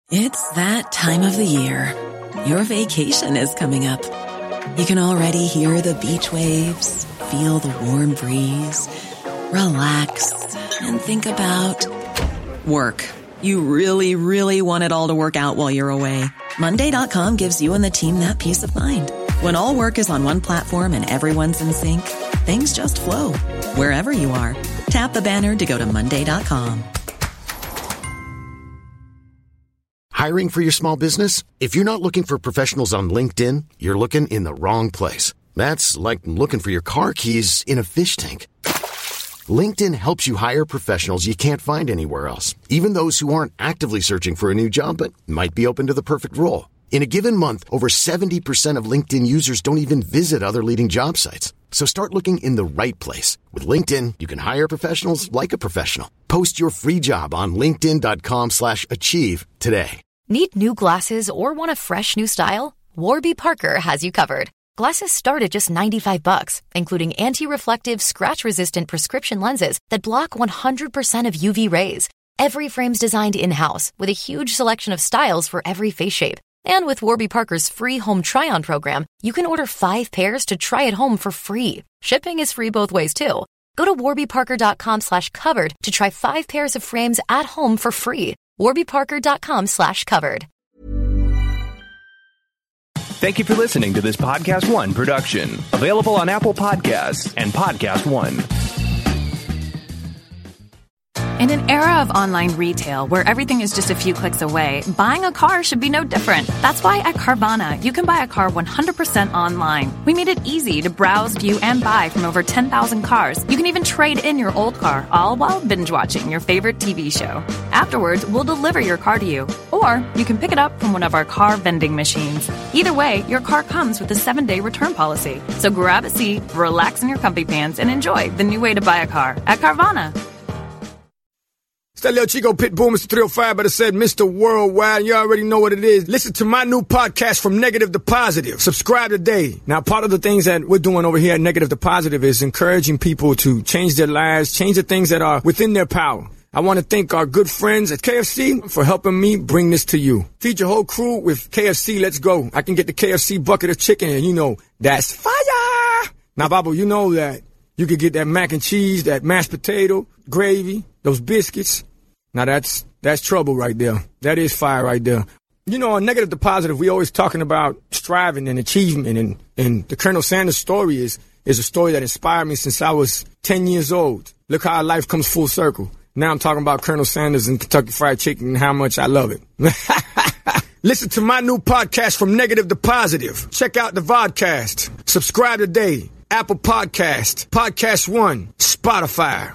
It's that time of the year. Your vacation is coming up. You can already hear the beach waves, feel the warm breeze, relax, and think about work. You really, really want it all to work out while you're away. Monday.com gives you and the team that peace of mind. When all work is on one platform and everyone's in sync, things just flow. Wherever you are, tap the banner to go to Monday.com. Hiring for your small business? If you're not looking for professionals on LinkedIn, you're looking in the wrong place. That's like looking for your car keys in a fish tank. LinkedIn helps you hire professionals you can't find anywhere else, even those who aren't actively searching for a new job but might be open to the perfect role. In a given month, over 70% of LinkedIn users don't even visit other leading job sites. So start looking in the right place. With LinkedIn, you can hire professionals like a professional. Post your free job on linkedin.com/achieve today. Need new glasses or want a fresh new style? Warby Parker has you covered. Glasses start at just $95, including anti-reflective, scratch-resistant prescription lenses that block 100% of UV rays. Every frame's designed in-house with a huge selection of styles for every face shape. And with Warby Parker's free home try-on program, you can order 5 pairs to try at home for free. Shipping is free both ways, too. Go to warbyparker.com/covered to try 5 pairs of frames at home for free. warbyparker.com/covered. Thank you for listening to this Podcast One production. Available on Apple Podcasts and Podcast One. In an era of online retail where everything is just a few clicks away, buying a car should be no different. That's why at Carvana, you can buy a car 100% online. We made it easy to browse, view, and buy from over 10,000 cars. You can even trade in your old car, all while binge-watching your favorite TV show. Afterwards, we'll deliver your car to you. Or you can pick it up from one of our car vending machines. Either way, your car comes with a 7-day return policy. So grab a seat, relax in your comfy pants, and enjoy the new way to buy a car at Carvana. It's that little Chico Pitbull, Mr. 305, but I said Mr. Worldwide. You already know what it is. Listen to my new podcast, From Negative to Positive. Subscribe today. Now, part of the things that we're doing over here at Negative to Positive is encouraging people to change their lives, change the things that are within their power. I want to thank our good friends at KFC for helping me bring this to you. Feed your whole crew with KFC. Let's go. I can get the KFC bucket of chicken, and you know, that's fire. Now, Babu, you know that you could get that mac and cheese, that mashed potato, gravy, those biscuits. Now that's trouble right there. That is fire right there. You know, on Negative to Positive, we always talking about striving and achievement, and the Colonel Sanders story is a story that inspired me since I was 10 years old. Look how life comes full circle. Now I'm talking about Colonel Sanders and Kentucky Fried Chicken and how much I love it. Listen to my new podcast, From Negative to Positive. Check out the vodcast. Subscribe today. Apple Podcast, Podcast One, Spotify.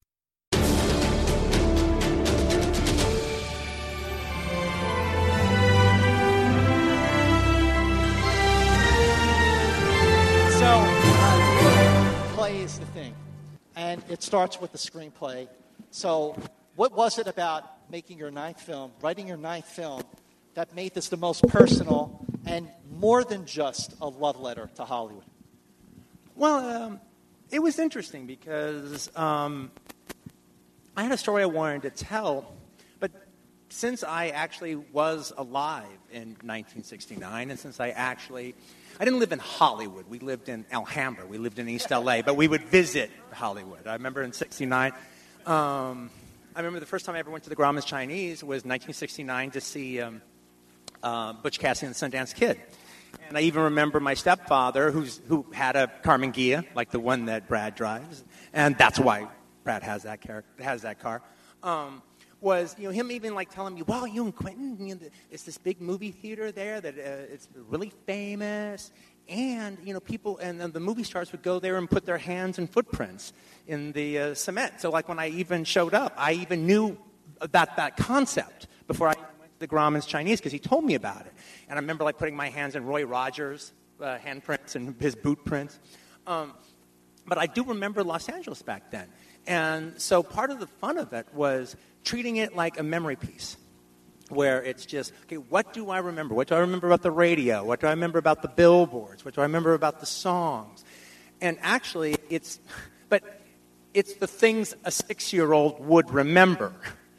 Play is the thing, and it starts with the screenplay. So what was it about making your ninth film, writing your ninth film, that made this the most personal and more than just a love letter to Hollywood? Well, it was interesting because I had a story I wanted to tell, but since I actually was alive in 1969, and since I didn't live in Hollywood. We lived in Alhambra. We lived in East L.A., but we would visit Hollywood. I remember in 69, I remember the first time I ever went to the Grauman's Chinese was 1969 to see Butch Cassidy and the Sundance Kid. And I even remember my stepfather, who had a Carmen Ghia, like the one that Brad drives, and that's why Brad has that car. Was him even like telling me, well, you and Quentin, it's this big movie theater there that it's really famous, and people and the movie stars would go there and put their hands and footprints in the cement. So like when I even showed up, I even knew that concept before I even went to the Grauman's Chinese because he told me about it. And I remember like putting my hands in Roy Rogers' handprints and his boot prints. But I do remember Los Angeles back then. And so part of the fun of it was treating it like a memory piece, where it's just, okay, what do I remember? What do I remember about the radio? What do I remember about the billboards? What do I remember about the songs? And actually, it's the things a 6-year-old would remember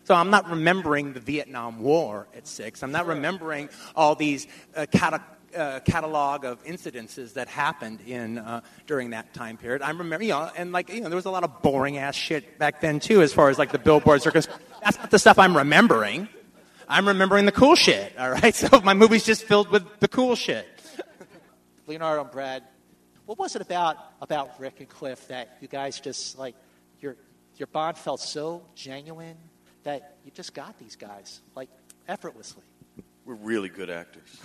So I'm not remembering the Vietnam War at 6. I'm not remembering all these catalog of incidences that happened during that time period. I remember, there was a lot of boring ass shit back then too, as far as like the billboards are concerned. That's not the stuff I'm remembering. I'm remembering the cool shit. All right, so my movie's just filled with the cool shit. Leonardo and Brad, what was it about Rick and Cliff that you guys just like your bond felt so genuine that you just got these guys like effortlessly? We're really good actors.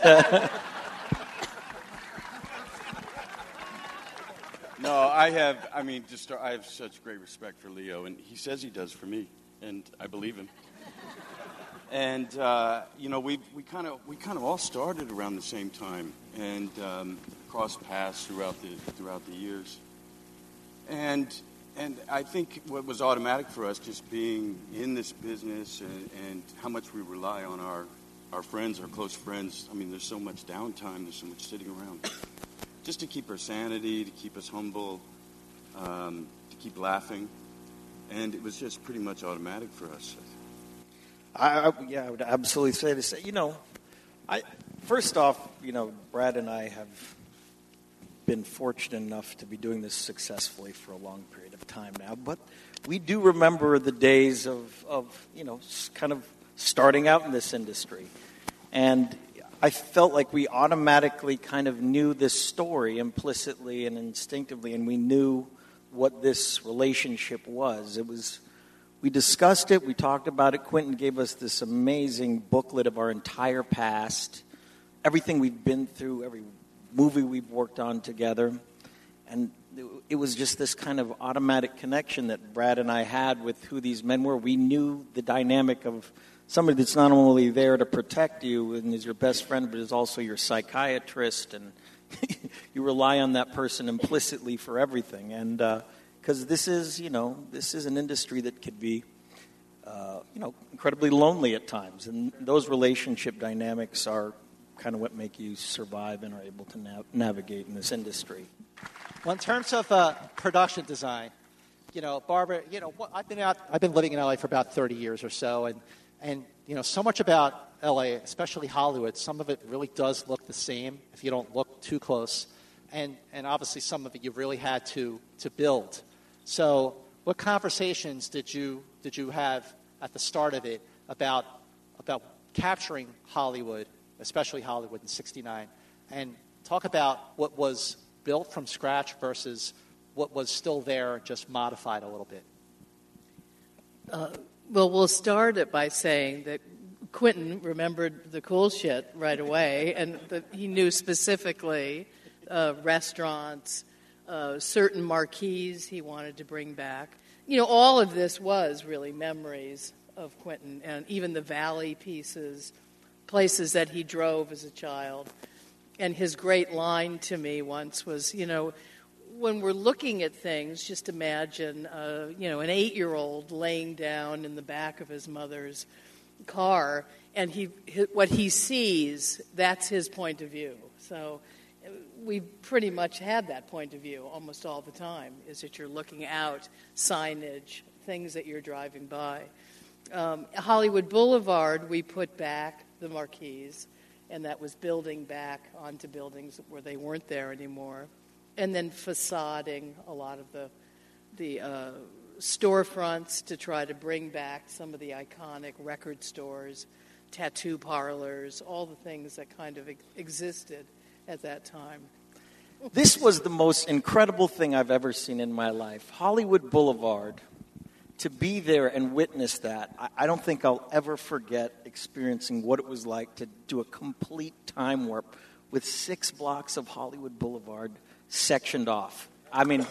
No, I have such great respect for Leo, and he says he does for me, and I believe him. And we kind of all started around the same time, and crossed paths throughout the years. And I think what was automatic for us, just being in this business and how much we rely on our friends, our close friends. I mean, there's so much downtime, there's so much sitting around. Just to keep our sanity, to keep us humble, to keep laughing. And it was just pretty much automatic for us. I would absolutely say this. First off, Brad and I have been fortunate enough to be doing this successfully for a long period of time now. But we do remember the days of kind of starting out in this industry. And I felt like we automatically kind of knew this story implicitly and instinctively, and we knew what this relationship was. We discussed it, we talked about it. Quentin gave us this amazing booklet of our entire past, everything we've been through, every movie we've worked on together. And it was just this kind of automatic connection that Brad and I had with who these men were. We knew the dynamic of somebody that's not only there to protect you and is your best friend, but is also your psychiatrist, and you rely on that person implicitly for everything. And because this is an industry that could be, incredibly lonely at times, and those relationship dynamics are kind of what make you survive and are able to navigate in this industry. Well, in terms of production design, Barbara, I've been living in LA for about 30 years or so, and so much about LA, especially Hollywood, some of it really does look the same if you don't look too close. And obviously some of it you really had to build. So what conversations did you have at the start of it about capturing Hollywood, especially Hollywood in '69, and talk about what was built from scratch versus what was still there, just modified a little bit? Well, we'll start it by saying that Quentin remembered the cool shit right away, and that he knew specifically restaurants, certain marquees he wanted to bring back. All of this was really memories of Quentin, and even the valley pieces, places that he drove as a child. And his great line to me once was, when we're looking at things, just imagine, an 8-year-old laying down in the back of his mother's car, and what he sees, that's his point of view. So we pretty much had that point of view almost all the time, is that you're looking out, signage, things that you're driving by. Hollywood Boulevard, we put back the marquees, and that was building back onto buildings where they weren't there anymore. And then facading a lot of the storefronts to try to bring back some of the iconic record stores, tattoo parlors, all the things that kind of existed at that time. This was the most incredible thing I've ever seen in my life. Hollywood Boulevard, to be there and witness that, I don't think I'll ever forget experiencing what it was like to do a complete time warp with 6 blocks of Hollywood Boulevard sectioned off. I mean,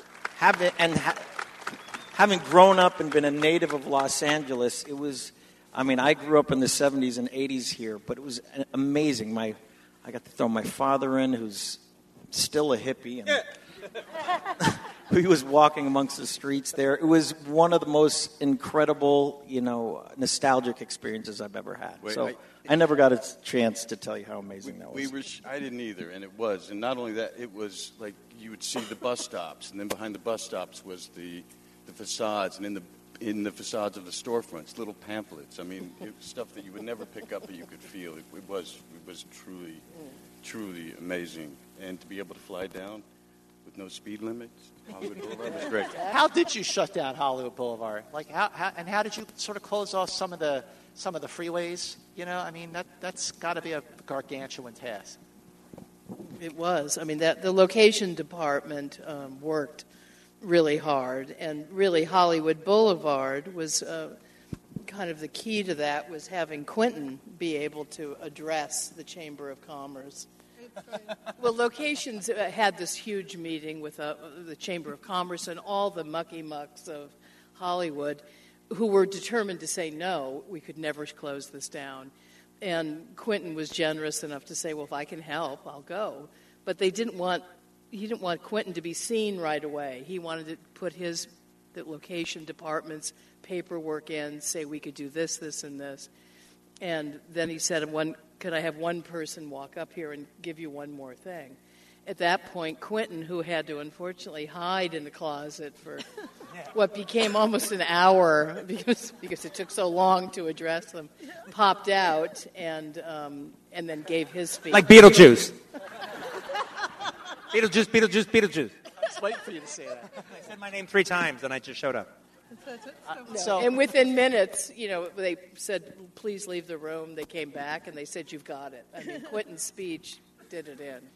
having grown up and been a native of Los Angeles, it was, I grew up in the 70s and 80s here, but it was amazing. I got to throw my father in, who's still a hippie, and he was walking amongst the streets there. It was one of the most incredible, nostalgic experiences I've ever had. I never got a chance to tell you how amazing that was. I didn't either, and it was. And not only that, it was like you would see the bus stops, and then behind the bus stops was the facades, and in the in the facades of the storefronts, little pamphlets. I mean, it was stuff that you would never pick up, but you could feel. It was truly amazing. And to be able to fly down with no speed limits, Hollywood Boulevard was great. How did you shut down Hollywood Boulevard? Like how did you sort of close off some of the freeways? You know, I mean that's got to be a gargantuan task. It was. I mean, the location department worked really hard, and really Hollywood Boulevard was kind of the key to that was having Quentin be able to address the Chamber of Commerce. Well, Locations had this huge meeting with the Chamber of Commerce and all the mucky-mucks of Hollywood who were determined to say, no, we could never close this down. And Quentin was generous enough to say, well, if I can help, I'll go. But he didn't want Quentin to be seen right away. He wanted to put the location department's paperwork in, say we could do this, this, and this. And then he said, could I have one person walk up here and give you one more thing? At that point, Quentin, who had to unfortunately hide in the closet for what became almost an hour because it took so long to address them, popped out and then gave his speech. Like Beetlejuice. Beetlejuice. I was waiting for you to say that. I said my name 3 times and I just showed up. And within minutes, they said, please leave the room. They came back and they said, you've got it. I mean, Quentin's speech did it in.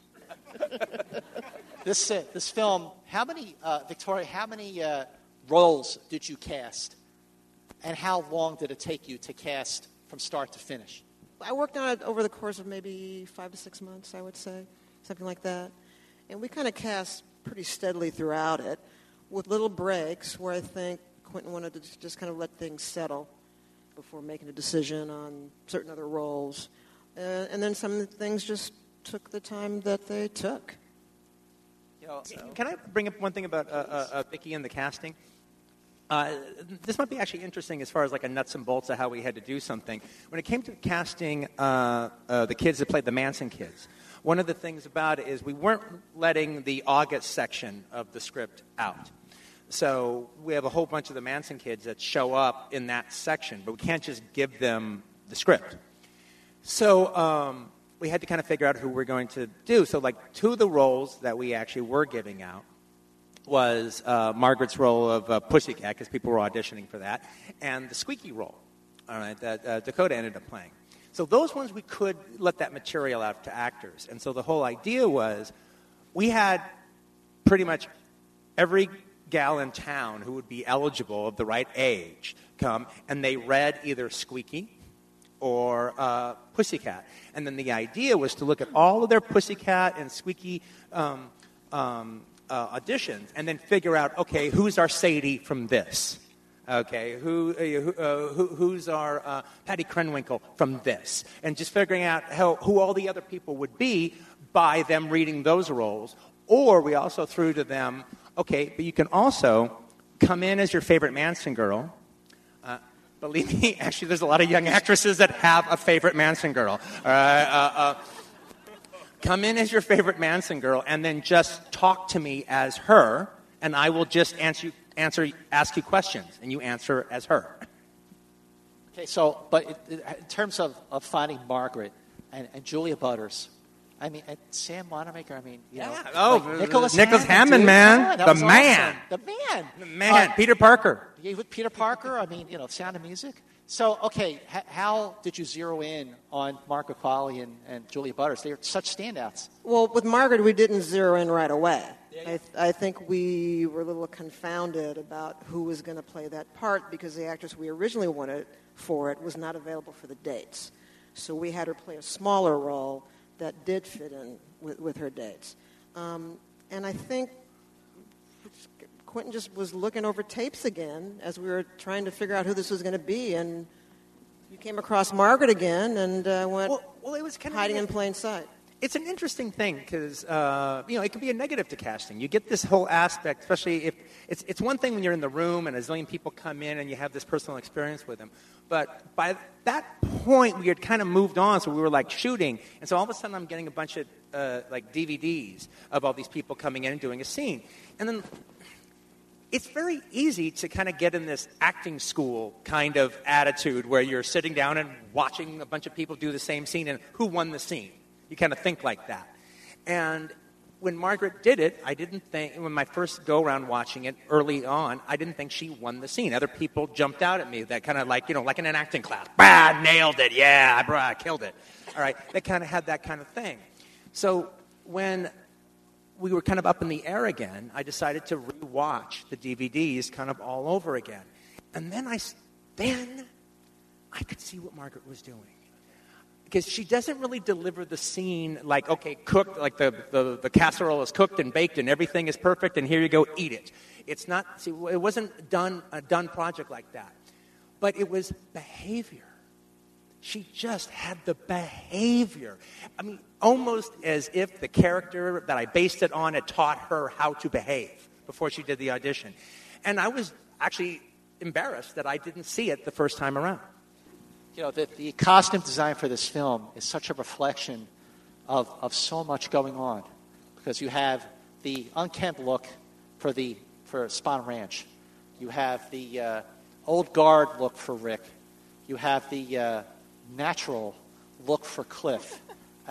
This film, Victoria, how many roles did you cast? And how long did it take you to cast from start to finish? I worked on it over the course of maybe 5 to 6 months, I would say, something like that. And we kind of cast pretty steadily throughout it with little breaks where I think Quentin wanted to just kind of let things settle before making a decision on certain other roles. And then some things just took the time that they took. Can I bring up one thing about Vicky and the casting? This might be actually interesting as far as like a nuts and bolts of how we had to do something. When it came to casting the kids that played the Manson kids, one of the things about it is we weren't letting the August section of the script out. So we have a whole bunch of the Manson kids that show up in that section, but we can't just give them the script. So we had to kind of figure out who we're going to do. So like 2 of the roles that we actually were giving out was Margaret's role of Pussycat, because people were auditioning for that, and the Squeaky role, all right, that Dakota ended up playing. So those ones we could let that material out to actors. And so the whole idea was we had pretty much every gal in town who would be eligible of the right age come, and they read either Squeaky or Pussycat. And then the idea was to look at all of their Pussycat and Squeaky auditions and then figure out, okay, who's our Sadie from this? Okay, who's our Patty Krenwinkel from this? And just figuring out who all the other people would be by them reading those roles. Or we also threw to them, okay, but you can also come in as your favorite Manson girl. Believe me, actually, there's a lot of young actresses that have a favorite Manson girl. Come in as your favorite Manson girl and then just talk to me as her, and I will just ask you questions, and you answer as her. Okay, so, but in terms of finding Margaret and Julia Butters, I mean, and Sam Wanamaker, I mean, Nicholas Hammond, man. The man. Awesome. The man. Peter Parker. With Peter Parker, I mean, Sound of Music. So, okay, how did you zero in on Margaret Qualley and Julia Butters? They are such standouts. Well, with Margaret, we didn't zero in right away. I think we were a little confounded about who was going to play that part because the actress we originally wanted for it was not available for the dates. So we had her play a smaller role that did fit in with her dates. And I think Quentin just was looking over tapes again as we were trying to figure out who this was going to be, and you came across Margaret again and went it was kind of hiding in plain sight. It's an interesting thing because, it can be a negative to casting. You get this whole aspect, especially if it's one thing when you're in the room and a zillion people come in and you have this personal experience with them. But by that point, we had kind of moved on, so we were like shooting. And so all of a sudden I'm getting a bunch of like DVDs of all these people coming in and doing a scene. And then it's very easy to kind of get in this acting school kind of attitude where you're sitting down and watching a bunch of people do the same scene and who won the scene. You kind of think like that. And when Margaret did it, I didn't think, when my first go-around watching it early on, I didn't think she won the scene. Other people jumped out at me that kind of like, like in an acting class. Bah, nailed it, yeah, brah, killed it. All right, they kind of had that kind of thing. So when we were kind of up in the air again, I decided to rewatch the DVDs kind of all over again. And then I could see what Margaret was doing. Because she doesn't really deliver the scene like, okay, cooked, like the casserole is cooked and baked and everything is perfect and here you go, eat it. It's not, see, it wasn't a done project like that. But it was behavior. She just had the behavior. I mean, almost as if the character that I based it on had taught her how to behave before she did the audition. And I was actually embarrassed that I didn't see it the first time around. The costume design for this film is such a reflection of so much going on. Because you have the unkempt look for Spahn Ranch. You have the old guard look for Rick. You have the natural look for Cliff.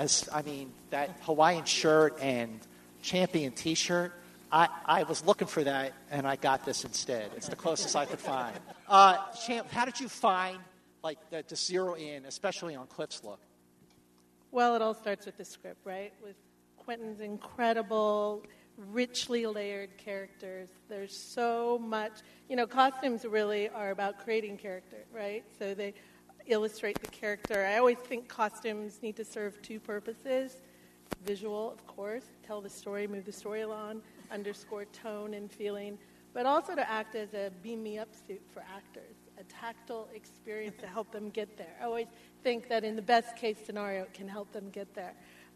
That Hawaiian shirt and champion T-shirt, I was looking for that, and I got this instead. It's the closest I could find. Champ, how did you find to zero in, especially on Cliff's look? Well, it all starts with the script, right? With Quentin's incredible, richly layered characters. There's so much. Costumes really are about creating character, right? So they illustrate the character. I always think costumes need to serve two purposes. Visual, of course, tell the story, move the story along, underscore tone and feeling, but also to act as a beam-me-up suit for actors, a tactile experience to help them get there. I always think that in the best-case scenario, it can help them get there.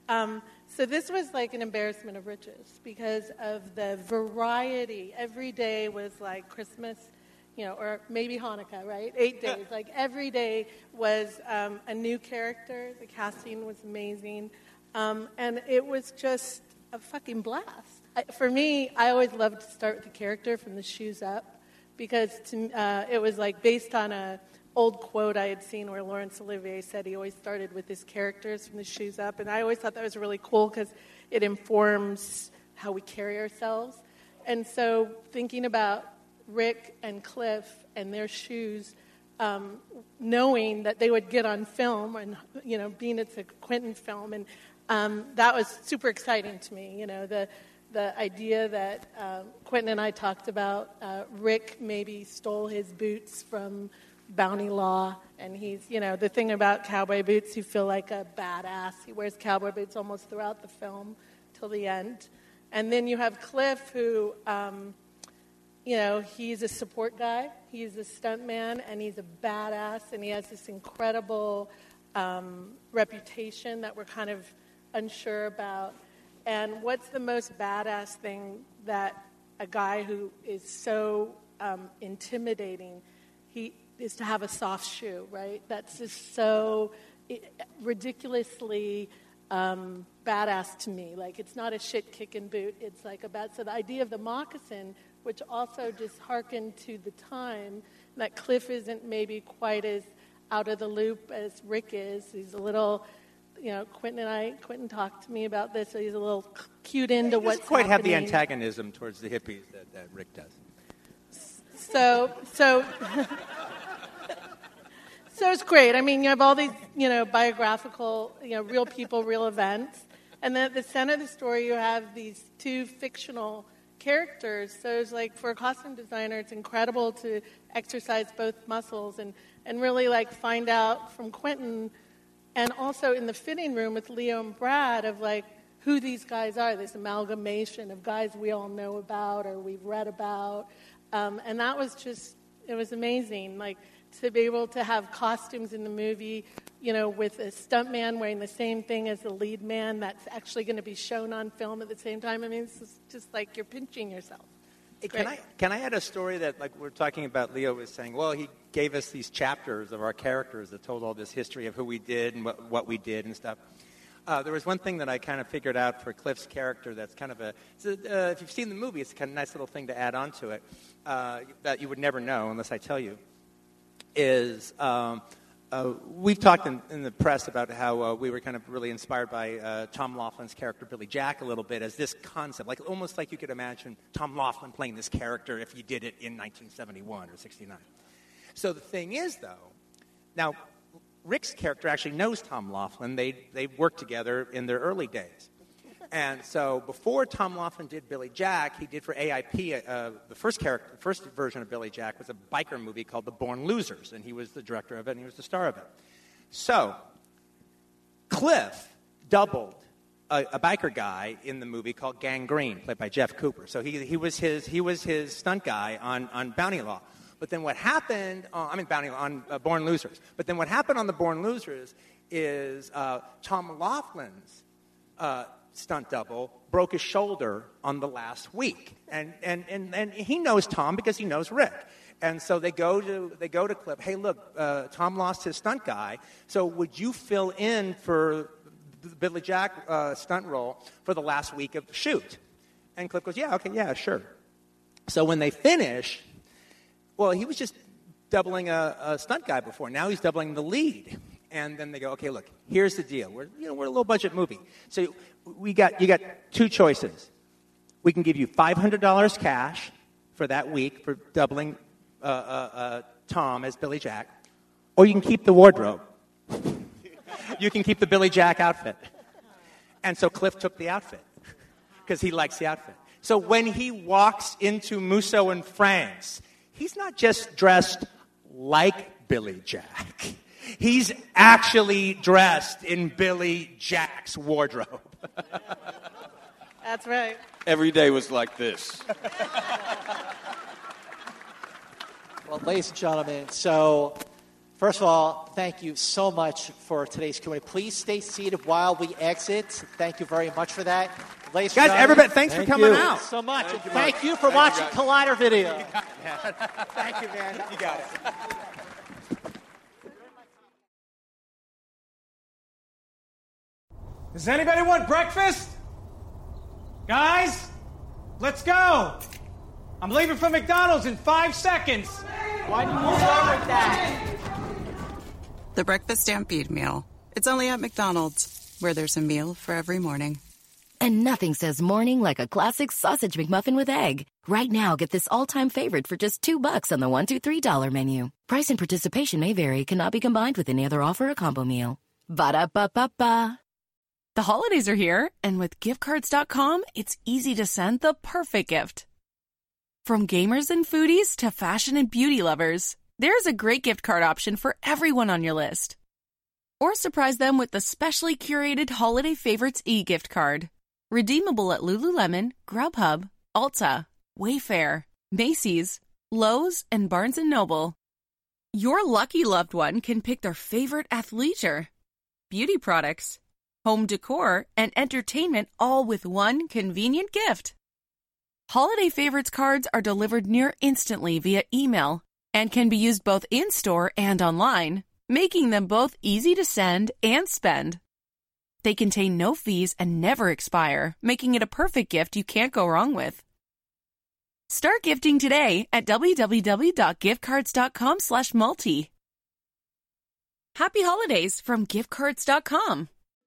So this was like an embarrassment of riches because of the variety. Every day was like Christmas, or maybe Hanukkah, right? 8 days. Like every day was a new character. The casting was amazing. And it was just a fucking blast. For me, I always loved to start with the character from the shoes up because it was like based on a old quote I had seen where Laurence Olivier said he always started with his characters from the shoes up. And I always thought that was really cool because it informs how we carry ourselves. And so thinking about Rick and Cliff and their shoes, knowing that they would get on film and, being it's a Quentin film. And that was super exciting to me, the idea that Quentin and I talked about. Rick maybe stole his boots from Bounty Law, and he's, the thing about cowboy boots, you feel like a badass. He wears cowboy boots almost throughout the film till the end. And then you have Cliff who, he's a support guy. He's a stuntman, and he's a badass, and he has this incredible reputation that we're kind of unsure about. And what's the most badass thing that a guy who is so intimidating, is to have a soft shoe, right? That's just so ridiculously badass to me. Like, it's not a shit-kicking boot. It's like so the idea of the moccasin, which also just harkened to the time that Cliff isn't maybe quite as out of the loop as Rick is. He's a little, Quentin talked to me about this, so he's a little cued into what's happening. He doesn't quite have the antagonism towards the hippies that Rick does. So it's great. I mean, you have all these, biographical, real people, real events. And then at the center of the story, you have these two fictional characters. So it's like, for a costume designer, it's incredible to exercise both muscles and really, find out from Quentin and also in the fitting room with Leo and Brad of, who these guys are, this amalgamation of guys we all know about or we've read about. And that was just, it was amazing. To be able to have costumes in the movie, with a stuntman wearing the same thing as the lead man that's actually going to be shown on film at the same time. I mean, it's just like you're pinching yourself. Can I add a story that, we're talking about, Leo was saying, well, he gave us these chapters of our characters that told all this history of who we did and what we did and stuff. There was one thing that I kind of figured out for Cliff's character that's kind of if you've seen the movie, it's a kind of nice little thing to add on to it that you would never know unless I tell you, is we've talked in the press about how we were kind of really inspired by Tom Laughlin's character, Billy Jack, a little bit as this concept, like almost like you could imagine Tom Laughlin playing this character if you did it in 1971 or 69. So the thing is, though, now, Rick's character actually knows Tom Laughlin. They worked together in their early days. And so before Tom Laughlin did Billy Jack, he did for AIP, the first version of Billy Jack was a biker movie called The Born Losers, and he was the director of it, and he was the star of it. So Cliff doubled a biker guy in the movie called Gangrene, played by Jeff Cooper. So he was his stunt guy on Bounty Law. But then what happened, on Born Losers. But then what happened on the Born Losers is Tom Laughlin's stunt double broke his shoulder on the last week. And he knows Tom because he knows Rick. And so they go to Cliff, hey, look, Tom lost his stunt guy, so would you fill in for the Billy Jack stunt role for the last week of the shoot? And Cliff goes, yeah, sure. So when they finish... Well, he was just doubling a stunt guy before. Now he's doubling the lead. And then they go, okay, look, here's the deal. We're a low-budget movie. So you got two choices. We can give you $500 cash for that week for doubling Tom as Billy Jack, or you can keep the wardrobe. You can keep the Billy Jack outfit. And so Cliff took the outfit because he likes the outfit. So when he walks into Musso in France... He's not just dressed like Billy Jack. He's actually dressed in Billy Jack's wardrobe. That's right. Every day was like this. Well, ladies and gentlemen, so first of all, thank you so much for today's Q&A. Please stay seated while we exit. Thank you very much for that. Ladies guys, everybody, thanks for coming out. So much. Thank you for watching Collider Video. Thank you, man. You got it. Does anybody want breakfast? Guys, let's go. I'm leaving for McDonald's in 5 seconds. Why do you start with that? The Breakfast Stampede Meal. It's only at McDonald's, where there's a meal for every morning. And nothing says morning like a classic sausage McMuffin with egg. Right now, get this all-time favorite for just $2 on the $1, $2, $3 menu. Price and participation may vary. Cannot be combined with any other offer or combo meal. Ba-da-ba-ba-ba. The holidays are here, and with giftcards.com, it's easy to send the perfect gift. From gamers and foodies to fashion and beauty lovers, there's a great gift card option for everyone on your list. Or surprise them with the specially curated Holiday Favorites e-gift card. Redeemable at Lululemon, Grubhub, Ulta, Wayfair, Macy's, Lowe's, and Barnes & Noble. Your lucky loved one can pick their favorite athleisure, beauty products, home decor, and entertainment all with one convenient gift. Holiday Favorites cards are delivered near instantly via email and can be used both in-store and online, making them both easy to send and spend. They contain no fees and never expire, making it a perfect gift you can't go wrong with. Start gifting today at www.giftcards.com/multi. Happy holidays from giftcards.com.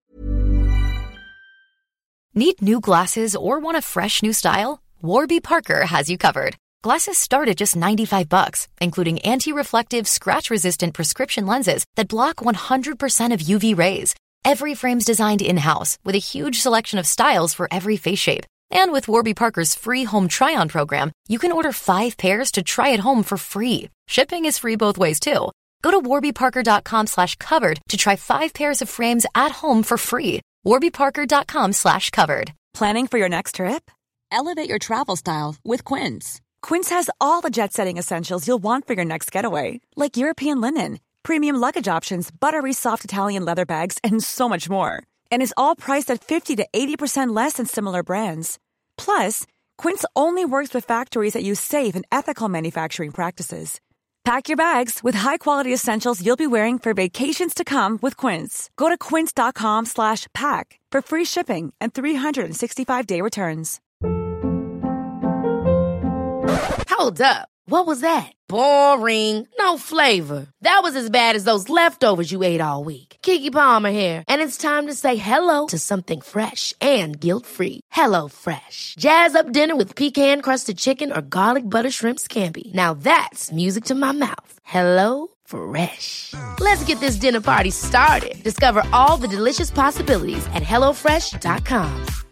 Need new glasses or want a fresh new style? Warby Parker has you covered. Glasses start at just $95, including anti-reflective, scratch-resistant prescription lenses that block 100% of UV rays. Every frame's designed in-house with a huge selection of styles for every face shape. And with Warby Parker's free home try-on program, you can order 5 pairs to try at home for free. Shipping is free both ways, too. Go to warbyparker.com/covered to try 5 pairs of frames at home for free. warbyparker.com/covered. Planning for your next trip? Elevate your travel style with Quince. Quince has all the jet-setting essentials you'll want for your next getaway, like European linen, premium luggage options, buttery soft Italian leather bags, and so much more. And is all priced at 50 to 80% less than similar brands. Plus, Quince only works with factories that use safe and ethical manufacturing practices. Pack your bags with high-quality essentials you'll be wearing for vacations to come with Quince. Go to quince.com/pack for free shipping and 365-day returns. Hold up. What was that? Boring. No flavor. That was as bad as those leftovers you ate all week. Keke Palmer here, and it's time to say hello to something fresh and guilt-free. HelloFresh. Jazz up dinner with pecan-crusted chicken or garlic butter shrimp scampi. Now that's music to my mouth. HelloFresh. Let's get this dinner party started. Discover all the delicious possibilities at HelloFresh.com.